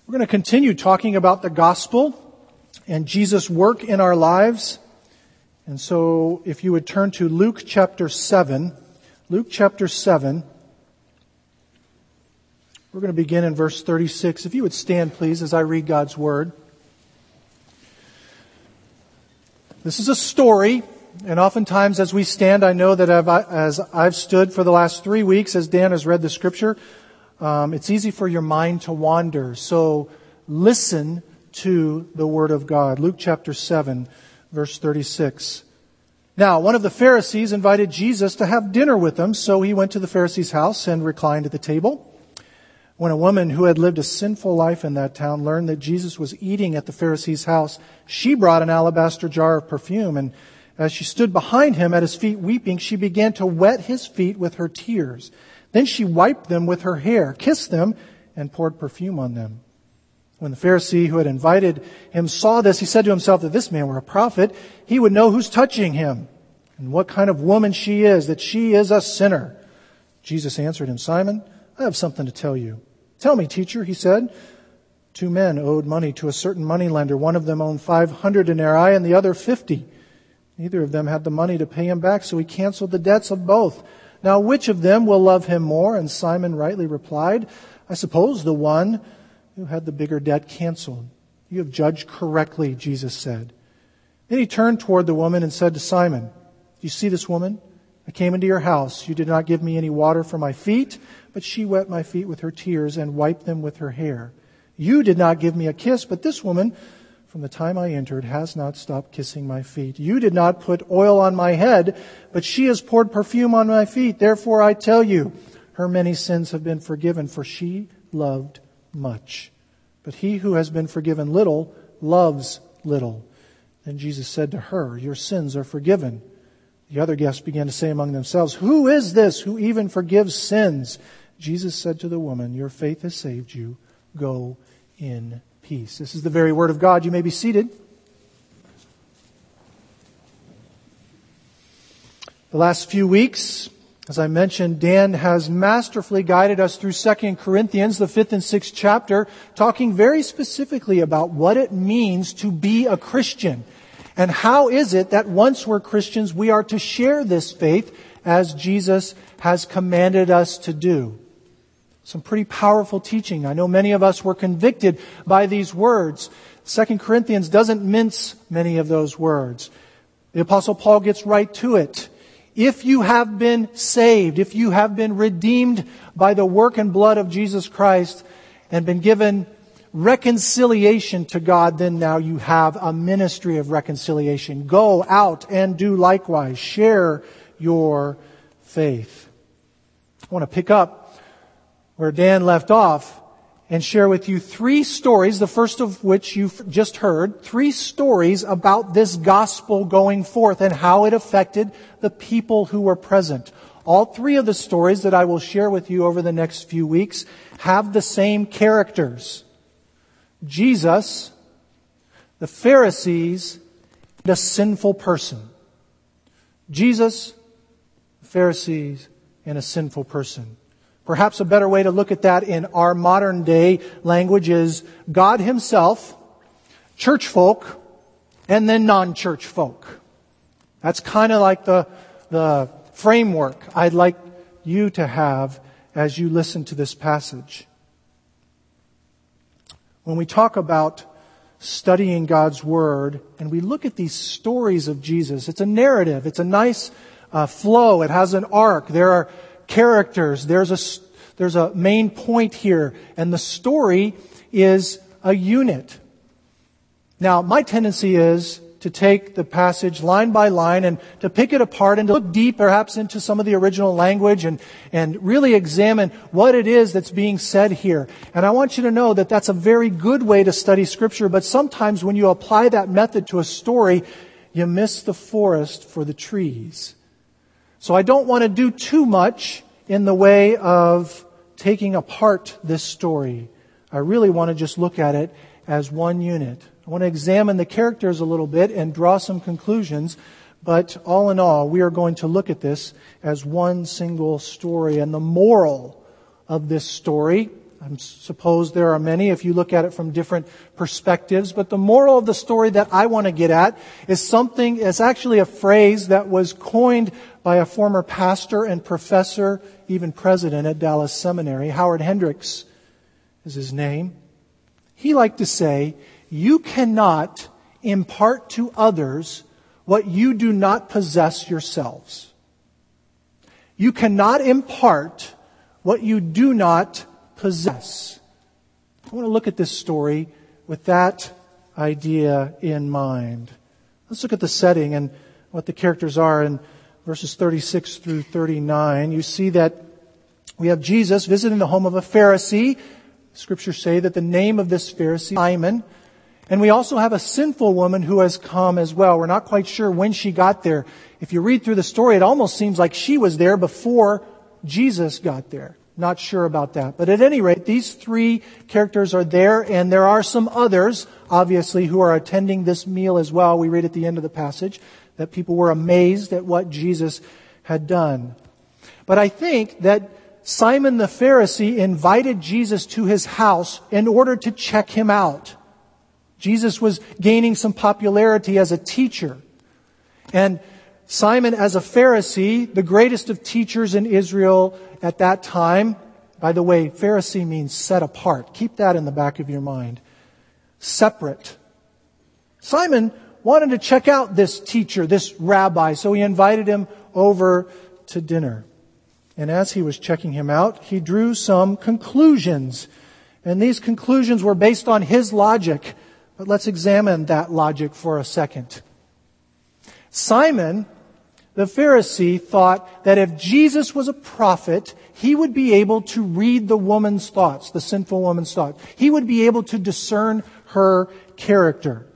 We're going to continue talking about the gospel and Jesus' work in our lives. And so if you would turn to Luke chapter 7. Luke chapter 7. We're going to begin in verse 36. If you would stand, please, as I read God's Word. This is a story, and oftentimes as we stand, I know that as I've stood for the last 3 weeks, as Dan has read the Scripture, it's easy for your mind to wander. So listen to the Word of God. Luke chapter 7, verse 36. Now, one of the Pharisees invited Jesus to have dinner with him, so he went to the Pharisee's house and reclined at the table. When a woman who had lived a sinful life in that town learned that Jesus was eating at the Pharisee's house, she brought an alabaster jar of perfume, and as she stood behind him at his feet weeping, she began to wet his feet with her tears. Then she wiped them with her hair, kissed them, and poured perfume on them. When the Pharisee who had invited him saw this, he said to himself, that this man were a prophet, he would know who's touching him and what kind of woman she is, that she is a sinner. Jesus answered him, Simon, I have something to tell you. Tell me, teacher, he said. 2 men owed money to a certain moneylender. One of them owned 500 denarii and the other 50. Neither of them had the money to pay him back, so he canceled the debts of both. Now, which of them will love him more? And Simon rightly replied, I suppose the one who had the bigger debt canceled. You have judged correctly, Jesus said. Then he turned toward the woman and said to Simon, Do you see this woman? I came into your house. You did not give me any water for my feet, but she wet my feet with her tears and wiped them with her hair. You did not give me a kiss, but this woman, from the time I entered, has not stopped kissing my feet. You did not put oil on my head, but she has poured perfume on my feet. Therefore I tell you, her many sins have been forgiven, for she loved much. But he who has been forgiven little loves little. Then Jesus said to her, Your sins are forgiven. The other guests began to say among themselves, Who is this who even forgives sins? Jesus said to the woman, Your faith has saved you. Go in peace. This is the very word of God. You may be seated. The last few weeks, as I mentioned, Dan has masterfully guided us through 2 Corinthians, the 5th and 6th chapter, talking very specifically about what it means to be a Christian. And how is it that once we're Christians, we are to share this faith as Jesus has commanded us to do? Some pretty powerful teaching. I know many of us were convicted by these words. 2 Corinthians doesn't mince many of those words. The Apostle Paul gets right to it. If you have been saved, if you have been redeemed by the work and blood of Jesus Christ and been given reconciliation to God, then now you have a ministry of reconciliation. Go out and do likewise. Share your faith. I want to pick up where Dan left off and share with you 3 stories, the first of which you've just heard, 3 stories about this gospel going forth and how it affected the people who were present. All 3 of the stories that I will share with you over the next few weeks have the same characters. Jesus, the Pharisees, and a sinful person. Jesus, the Pharisees, and a sinful person. Perhaps a better way to look at that in our modern day language is God Himself, church folk, and then non-church folk. That's kind of like the framework I'd like you to have as you listen to this passage. When we talk about studying God's Word and we look at these stories of Jesus, it's a narrative, it's a nice flow, it has an arc, there are characters, there's a main point here, and the story is a unit. Now, my tendency is to take the passage line by line and to pick it apart and to look deep perhaps into some of the original language and really examine what it is that's being said here. And I want you to know that that's a very good way to study Scripture, but sometimes when you apply that method to a story, you miss the forest for the trees. So I don't want to do too much in the way of taking apart this story. I really want to just look at it as one unit. I want to examine the characters a little bit and draw some conclusions, but all in all, we are going to look at this as one single story. And the moral of this story, I suppose there are many if you look at it from different perspectives. But the moral of the story that I want to get at is something, it's actually a phrase that was coined by a former pastor and professor, even president at Dallas Seminary. Howard Hendricks is his name. He liked to say, you cannot impart to others what you do not possess yourselves. You cannot impart what you do not possess. I want to look at this story with that idea in mind. Let's look at the setting and what the characters are in verses 36 through 39. You see that we have Jesus visiting the home of a Pharisee. Scriptures say that the name of this Pharisee, Simon. And we also have a sinful woman who has come as well. We're not quite sure when she got there. If you read through the story, it almost seems like she was there before Jesus got there. Not sure about that. But at any rate, these three characters are there, and there are some others, obviously, who are attending this meal as well. We read at the end of the passage that people were amazed at what Jesus had done. But I think that Simon the Pharisee invited Jesus to his house in order to check him out. Jesus was gaining some popularity as a teacher. And Simon, as a Pharisee, the greatest of teachers in Israel at that time, by the way, Pharisee means set apart. Keep that in the back of your mind. Separate. Simon wanted to check out this teacher, this rabbi, so he invited him over to dinner. And as he was checking him out, he drew some conclusions. And these conclusions were based on his logic. But let's examine that logic for a second. Simon, the Pharisee, thought that if Jesus was a prophet, he would be able to read the woman's thoughts, the sinful woman's thoughts. He would be able to discern her character.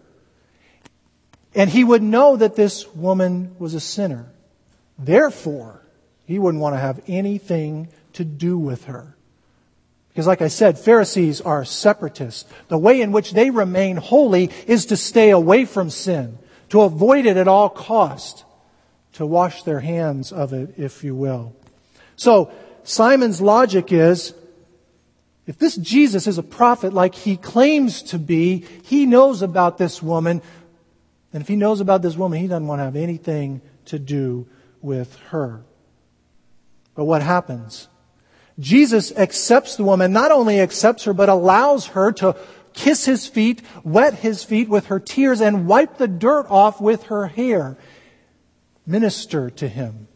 And he would know that this woman was a sinner. Therefore, he wouldn't want to have anything to do with her. Because like I said, Pharisees are separatists. The way in which they remain holy is to stay away from sin, to avoid it at all cost, to wash their hands of it, if you will. So, Simon's logic is, if this Jesus is a prophet like he claims to be, he knows about this woman. And if he knows about this woman, he doesn't want to have anything to do with her. But what happens? Jesus accepts the woman, not only accepts her, but allows her to kiss his feet, wet his feet with her tears, and wipe the dirt off with her hair. Minister to him.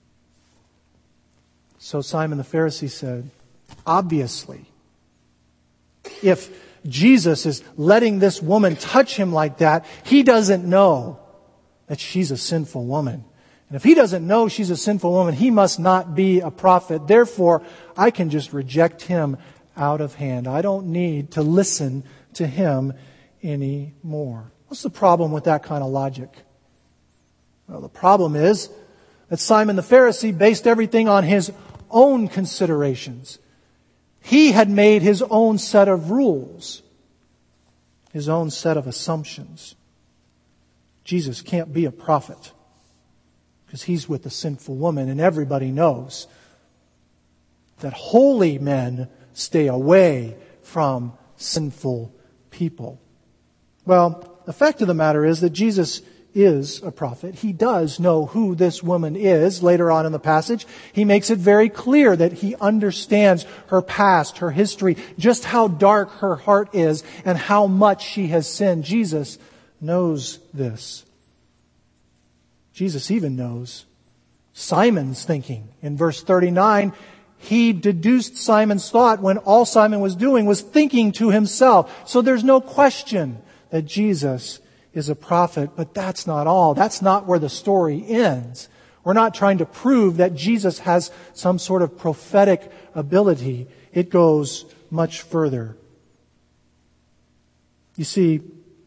So Simon the Pharisee said, obviously, if Jesus is letting this woman touch him like that, he doesn't know that she's a sinful woman. And if he doesn't know she's a sinful woman, he must not be a prophet. Therefore, I can just reject him out of hand. I don't need to listen to him anymore. What's the problem with that kind of logic? Well, the problem is that Simon the Pharisee based everything on his own considerations. He had made his own set of rules, his own set of assumptions. Jesus can't be a prophet because he's with a sinful woman, and everybody knows that holy men stay away from sinful people. Well, the fact of the matter is that Jesus is a prophet. He does know who this woman is. Later on in the passage, he makes it very clear that he understands her past, her history, just how dark her heart is, and how much she has sinned. Jesus knows this. Jesus even knows Simon's thinking. In verse 39, he deduced Simon's thought when all Simon was doing was thinking to himself. So there's no question that Jesus is a prophet, but that's not all. That's not where the story ends. We're not trying to prove that Jesus has some sort of prophetic ability. It goes much further. You see,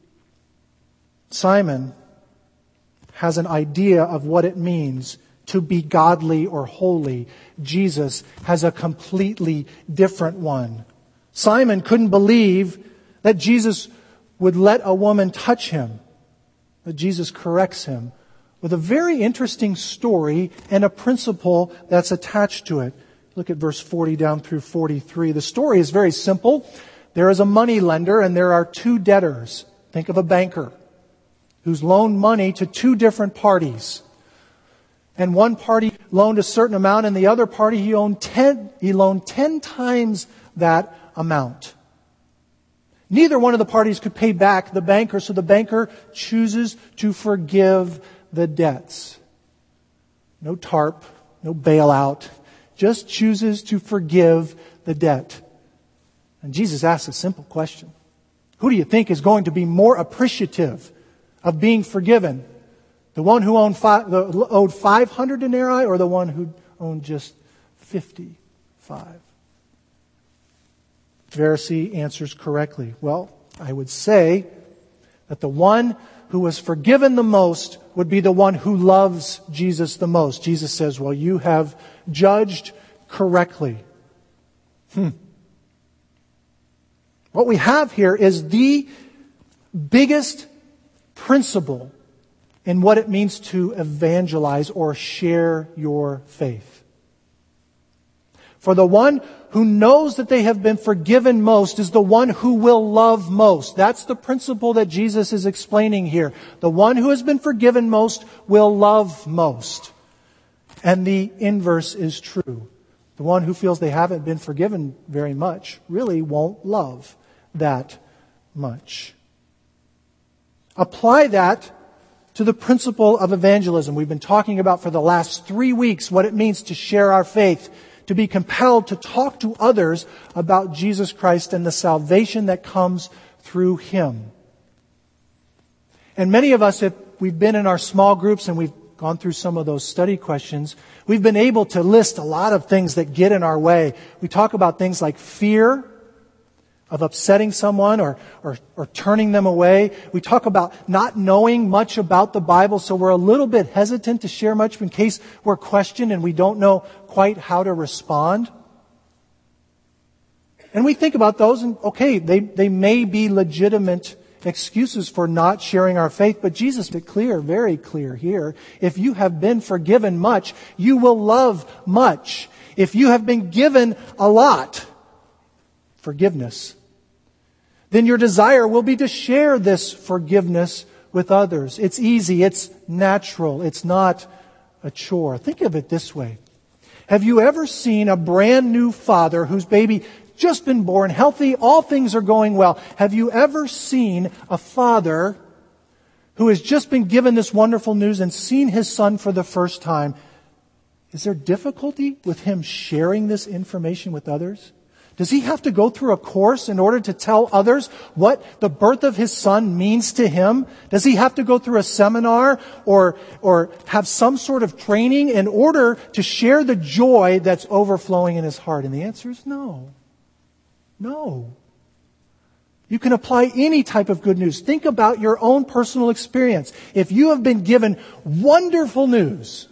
Simon has an idea of what it means to be godly or holy. Jesus has a completely different one. Simon couldn't believe that Jesus would let a woman touch him. But Jesus corrects him with a very interesting story and a principle that's attached to it. Look at verse 40 down through 43. The story is very simple. There is a money lender and there are two debtors. Think of a banker who's loaned money to two different parties. And one party loaned a certain amount and the other party he loaned 10 times that amount. Neither one of the parties could pay back the banker, so the banker chooses to forgive the debts. No TARP, no bailout, just chooses to forgive the debt. And Jesus asks a simple question. Who do you think is going to be more appreciative of being forgiven? The one who owed 500 denarii or the one who owned just 55? The Pharisee answers correctly. Well, I would say that the one who was forgiven the most would be the one who loves Jesus the most. Jesus says, well, you have judged correctly. What we have here is the biggest principle in what it means to evangelize or share your faith. For the one who knows that they have been forgiven most is the one who will love most. That's the principle that Jesus is explaining here. The one who has been forgiven most will love most. And the inverse is true. The one who feels they haven't been forgiven very much really won't love that much. Apply that to the principle of evangelism. We've been talking about for the last 3 weeks what it means to share our faith, to be compelled to talk to others about Jesus Christ and the salvation that comes through Him. And many of us, if we've been in our small groups and we've gone through some of those study questions, we've been able to list a lot of things that get in our way. We talk about things like fear of upsetting someone or turning them away. We talk about not knowing much about the Bible, so we're a little bit hesitant to share much in case we're questioned and we don't know quite how to respond. And we think about those and, okay, they may be legitimate excuses for not sharing our faith, but Jesus made it clear, very clear here. If you have been forgiven much, you will love much. If you have been given a lot, forgiveness, then your desire will be to share this forgiveness with others. It's easy, it's natural, it's not a chore. Think of it this way. Have you ever seen a brand new father whose baby just been born, healthy, all things are going well? Have you ever seen a father who has just been given this wonderful news and seen his son for the first time? Is there difficulty with him sharing this information with others? Does he have to go through a course in order to tell others what the birth of his son means to him? Does he have to go through a seminar or have some sort of training in order to share the joy that's overflowing in his heart? And the answer is no. No. You can apply any type of good news. Think about your own personal experience. If you have been given wonderful news,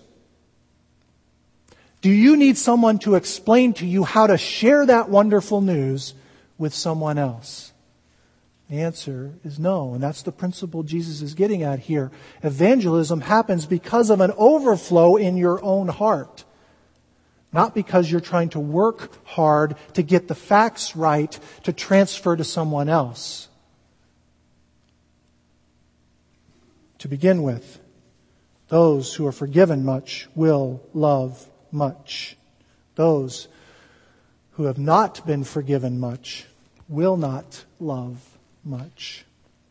do you need someone to explain to you how to share that wonderful news with someone else? The answer is no, and that's the principle Jesus is getting at here. Evangelism happens because of an overflow in your own heart, not because you're trying to work hard to get the facts right to transfer to someone else. To begin with, those who are forgiven much will love much. Those who have not been forgiven much will not love much.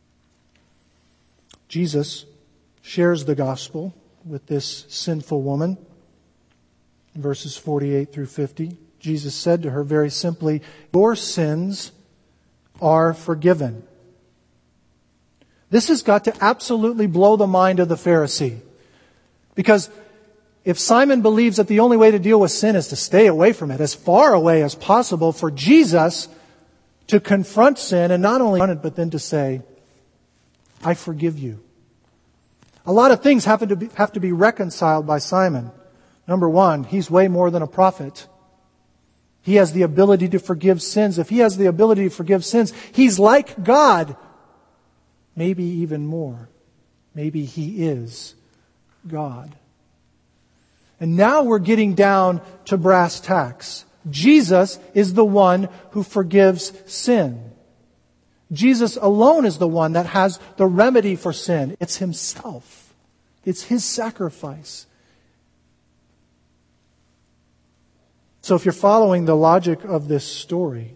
Jesus shares the gospel with this sinful woman. In verses 48 through 50, Jesus said to her very simply, "Your sins are forgiven." This has got to absolutely blow the mind of the Pharisee. Because if Simon believes that the only way to deal with sin is to stay away from it, as far away as possible, for Jesus to confront sin and not only confront it, but then to say, "I forgive you." A lot of things have to be reconciled by Simon. Number one, he's way more than a prophet. He has the ability to forgive sins. If he has the ability to forgive sins, he's like God. Maybe even more. Maybe he is God. And now we're getting down to brass tacks. Jesus is the one who forgives sin. Jesus alone is the one that has the remedy for sin. It's Himself. It's His sacrifice. So if you're following the logic of this story,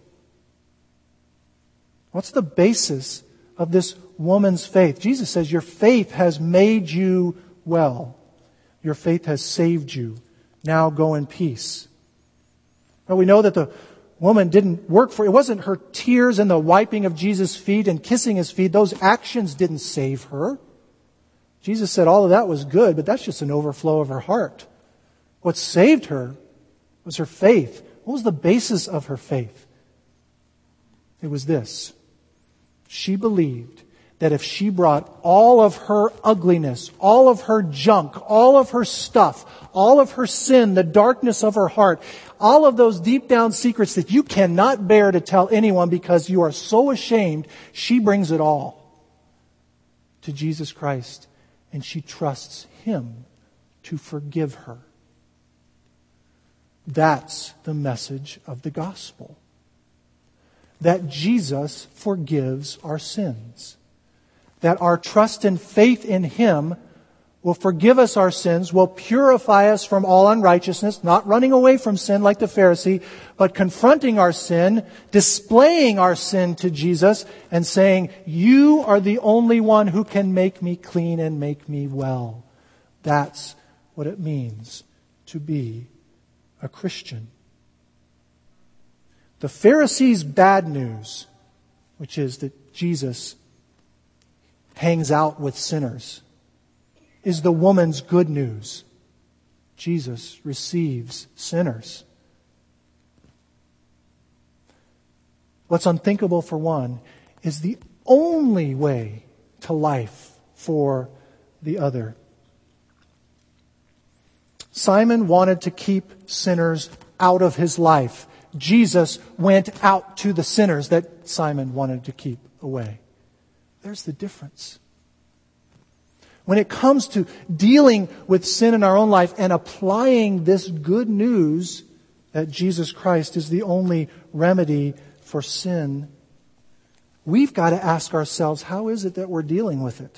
what's the basis of this woman's faith? Jesus says, your faith has made you well. Your faith has saved you. Now go in peace. Well, we know that the woman didn't work for it. It wasn't her tears and the wiping of Jesus' feet and kissing His feet. Those actions didn't save her. Jesus said all of that was good, but that's just an overflow of her heart. What saved her was her faith. What was the basis of her faith? It was this. She believed that if she brought all of her ugliness, all of her junk, all of her stuff, all of her sin, the darkness of her heart, all of those deep down secrets that you cannot bear to tell anyone because you are so ashamed, she brings it all to Jesus Christ and she trusts Him to forgive her. That's the message of the gospel. That Jesus forgives our sins. That our trust and faith in Him will forgive us our sins, will purify us from all unrighteousness, not running away from sin like the Pharisee, but confronting our sin, displaying our sin to Jesus, and saying, you are the only one who can make me clean and make me well. That's what it means to be a Christian. The Pharisees' bad news, which is that Jesus hangs out with sinners, is the woman's good news. Jesus receives sinners. What's unthinkable for one is the only way to life for the other. Simon wanted to keep sinners out of his life. Jesus went out to the sinners that Simon wanted to keep away. There's the difference. When it comes to dealing with sin in our own life and applying this good news that Jesus Christ is the only remedy for sin, we've got to ask ourselves, how is it that we're dealing with it?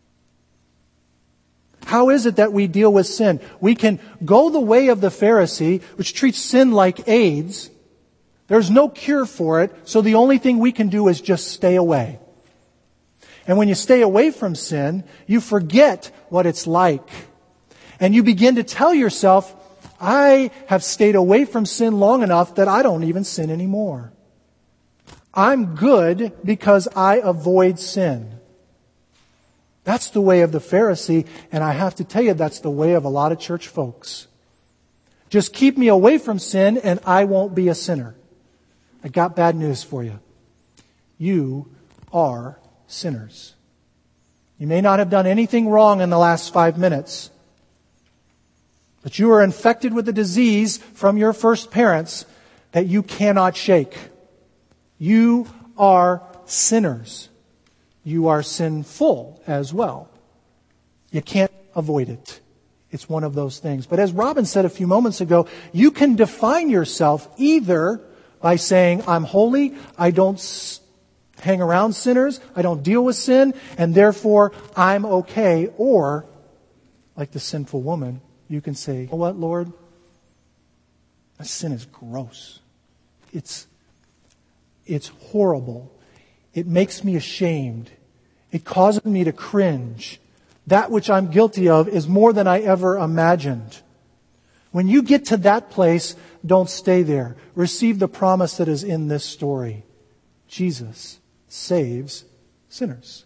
How is it that we deal with sin? We can go the way of the Pharisee, which treats sin like AIDS. There's no cure for it, so the only thing we can do is just stay away. And when you stay away from sin, you forget what it's like. And you begin to tell yourself, I have stayed away from sin long enough that I don't even sin anymore. I'm good because I avoid sin. That's the way of the Pharisee, and I have to tell you, that's the way of a lot of church folks. Just keep me away from sin and I won't be a sinner. I got bad news for you. You are sinners. You may not have done anything wrong in the last 5 minutes, but you are infected with a disease from your first parents that you cannot shake. You are sinners. You are sinful as well. You can't avoid it. It's one of those things. But as Robin said a few moments ago, you can define yourself either by saying, I'm holy, I don't hang around sinners, I don't deal with sin, and therefore I'm okay. Or, like the sinful woman, you can say, you know what, Lord? That sin is gross. It's horrible. It makes me ashamed. It causes me to cringe. That which I'm guilty of is more than I ever imagined. When you get to that place, don't stay there. Receive the promise that is in this story. Jesus saves sinners.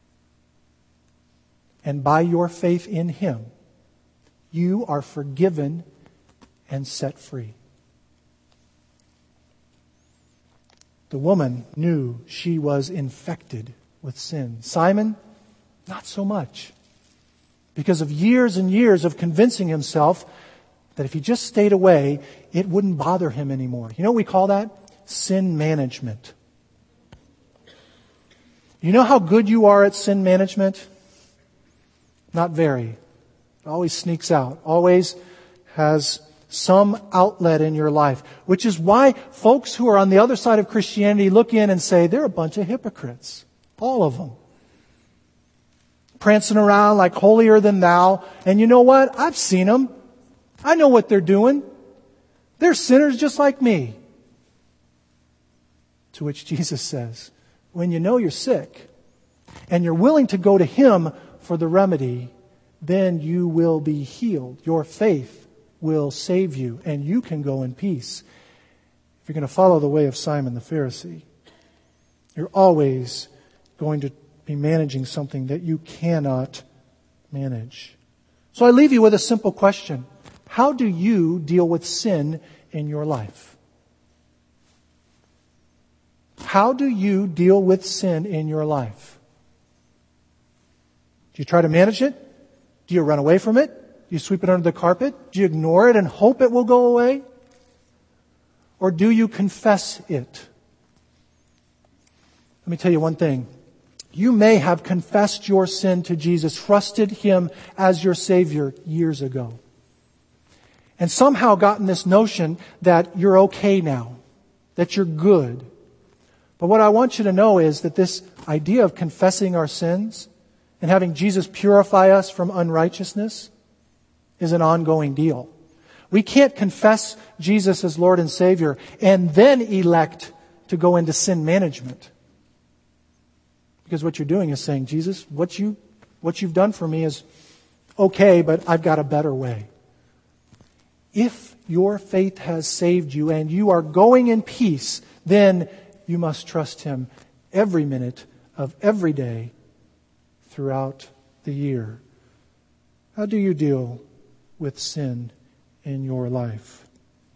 And by your faith in Him, you are forgiven and set free. The woman knew she was infected with sin. Simon, not so much. Because of years and years of convincing himself that if he just stayed away, it wouldn't bother him anymore. You know what we call that? Sin management. You know how good you are at sin management? Not very. It always sneaks out. Always has some outlet in your life, which is why folks who are on the other side of Christianity look in and say, they're a bunch of hypocrites. All of them. Prancing around like holier than thou. And you know what? I've seen them. I know what they're doing. They're sinners just like me. To which Jesus says, when you know you're sick and you're willing to go to Him for the remedy, then you will be healed. Your faith will save you, and you can go in peace. If you're going to follow the way of Simon the Pharisee, you're always going to be managing something that you cannot manage. So I leave you with a simple question. How do you deal with sin in your life? How do you deal with sin in your life? Do you try to manage it? Do you run away from it? Do you sweep it under the carpet? Do you ignore it and hope it will go away? Or do you confess it? Let me tell you one thing. You may have confessed your sin to Jesus, trusted Him as your Savior years ago, and somehow gotten this notion that you're okay now, that you're good. But what I want you to know is that this idea of confessing our sins and having Jesus purify us from unrighteousness is an ongoing deal. We can't confess Jesus as Lord and Savior and then elect to go into sin management. Because what you're doing is saying, Jesus, what you've done for me is okay, but I've got a better way. If your faith has saved you and you are going in peace, then you must trust Him every minute of every day throughout the year. How do you deal with sin in your life?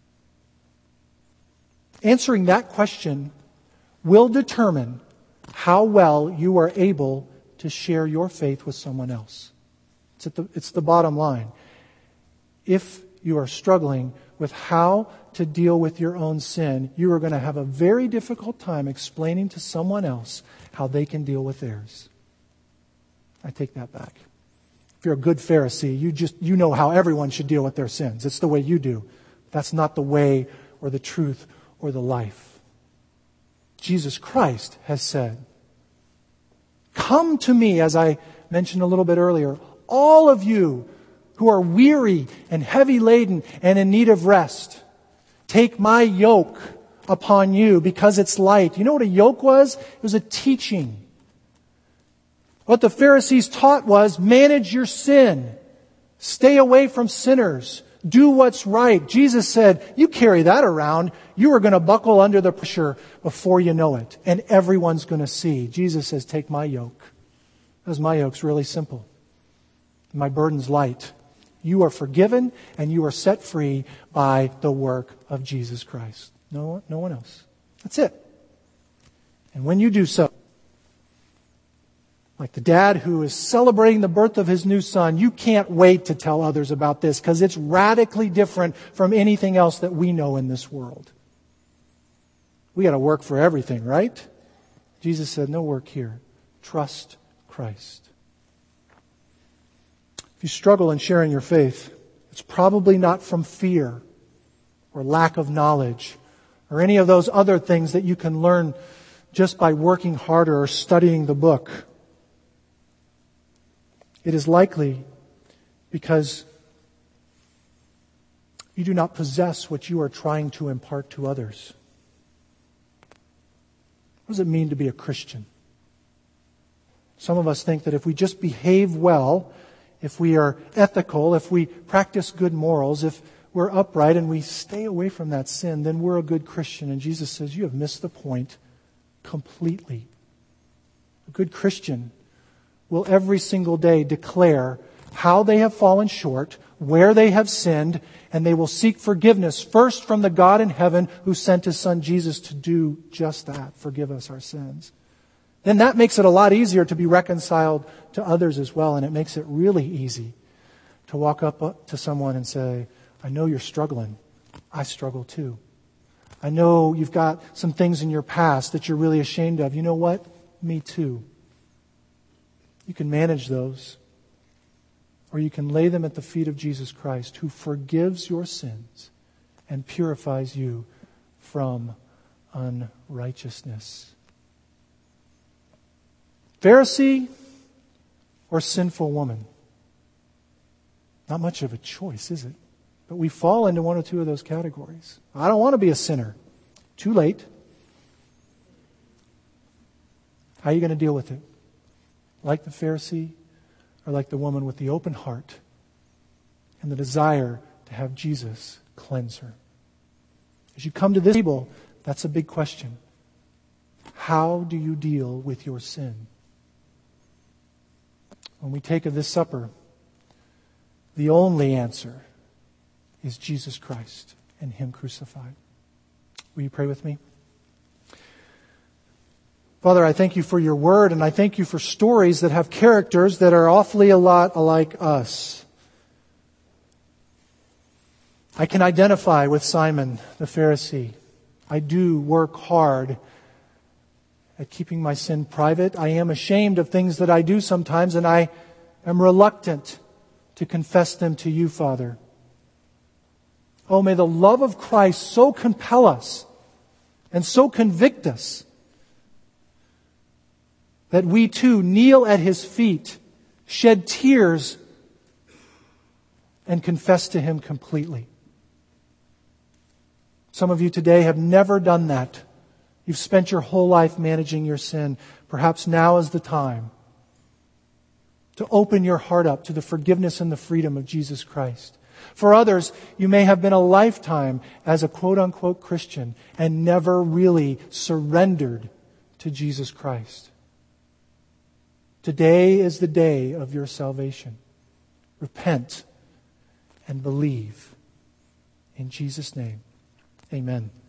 Answering that question will determine how well you are able to share your faith with someone else. It's the bottom line. If you are struggling with how to deal with your own sin, you are going to have a very difficult time explaining to someone else how they can deal with theirs. I take that back. If you're a good Pharisee, you know how everyone should deal with their sins. It's the way you do. That's not the way or the truth or the life. Jesus Christ has said, "Come to me," as I mentioned a little bit earlier, "all of you who are weary and heavy laden and in need of rest. Take my yoke upon you because it's light." You know what a yoke was? It was a teaching. What the Pharisees taught was, manage your sin. Stay away from sinners. Do what's right. Jesus said, you carry that around, you are going to buckle under the pressure before you know it. And everyone's going to see. Jesus says, take my yoke. Because my yoke's really simple. My burden's light. You are forgiven and you are set free by the work of Jesus Christ. No one else. That's it. And when you do so, like the dad who is celebrating the birth of his new son, you can't wait to tell others about this because it's radically different from anything else that we know in this world. We got to work for everything, right? Jesus said, no work here. Trust Christ. If you struggle in sharing your faith, it's probably not from fear or lack of knowledge or any of those other things that you can learn just by working harder or studying the book. It is likely because you do not possess what you are trying to impart to others. What does it mean to be a Christian? Some of us think that if we just behave well, if we are ethical, if we practice good morals, if we're upright and we stay away from that sin, then we're a good Christian. And Jesus says, you have missed the point completely. A good Christian will every single day declare how they have fallen short, where they have sinned, and they will seek forgiveness first from the God in heaven who sent His Son Jesus to do just that, forgive us our sins. Then that makes it a lot easier to be reconciled to others as well, and it makes it really easy to walk up to someone and say, I know you're struggling. I struggle too. I know you've got some things in your past that you're really ashamed of. You know what? Me too. You can manage those. or you can lay them at the feet of Jesus Christ, who forgives your sins and purifies you from unrighteousness. Pharisee or sinful woman? Not much of a choice, is it? But we fall into one or two of those categories. I don't want to be a sinner. Too late. How are you going to deal with it? Like the Pharisee or like the woman with the open heart and the desire to have Jesus cleanse her? As you come to this table, that's a big question. How do you deal with your sin? When we take of this supper, the only answer is Jesus Christ and Him crucified. Will you pray with me? Father, I thank you for your word, and I thank you for stories that have characters that are awfully a lot alike us. I can identify with Simon the Pharisee. I do work hard at keeping my sin private. I am ashamed of things that I do sometimes, and I am reluctant to confess them to you, Father. Oh, may the love of Christ so compel us and so convict us that we too kneel at His feet, shed tears, and confess to Him completely. Some of you today have never done that. You've spent your whole life managing your sin. Perhaps now is the time to open your heart up to the forgiveness and the freedom of Jesus Christ. For others, you may have been a lifetime as a quote-unquote Christian and never really surrendered to Jesus Christ. Today is the day of your salvation. Repent and believe. In Jesus' name, amen.